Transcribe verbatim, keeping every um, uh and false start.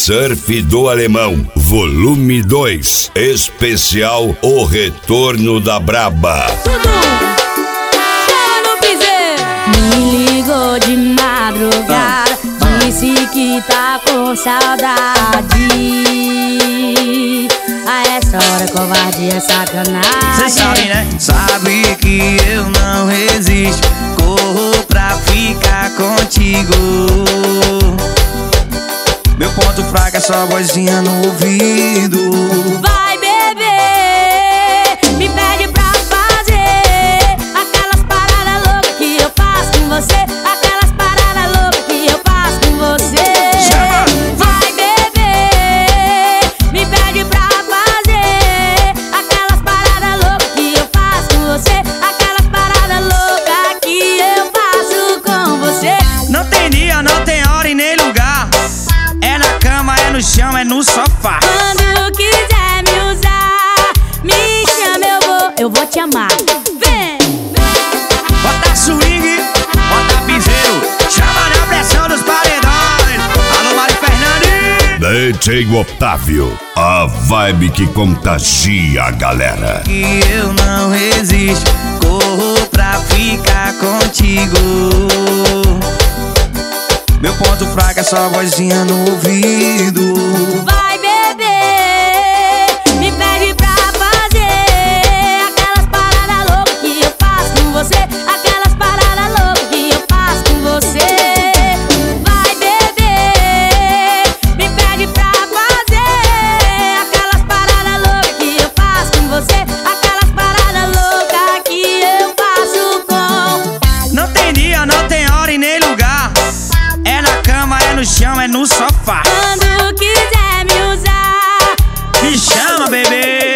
Surf do Alemão, volume dois, especial O Retorno da Braba. Me ligou de madrugada, disse que tá com saudade. A essa hora covardia é sacanagem. Cê sabe, né? Sabe que eu não resisto, corro pra ficar contigo. Meu ponto fraco é só vozinha no ouvido. Vai beber, me pede pra fazer aquelas paradas loucas que eu faço com você. Aquelas paradas loucas que eu faço com você. Vai beber, me pede pra fazer aquelas paradas loucas que eu faço com você. Aquelas paradas loucas que eu faço com você. Não tem dia, não tem hora e nem lugar. É na cama, é no chão, é no sofá. Quando quiser me usar, me chama, eu vou, eu vou te amar. Vem! Bota swing, bota piseiro, chama na pressão dos paredões. Alô, Mari Fernandes. D J Otávio, a vibe que contagia a galera. Que eu não resisto, corro pra ficar contigo. Meu ponto fraco é só vozinha no ouvido. Vai beber, me pede pra fazer aquelas paradas loucas que eu faço com você. Aquelas paradas loucas que eu faço com você. Vai beber, me pede pra fazer aquelas paradas loucas que eu faço com você. Aquelas paradas loucas que eu faço com. Não tem dia, não tem hora e nem lugar. É na cama, é no chão, é no sofá. Quando quiser me usar, me chama, bebê.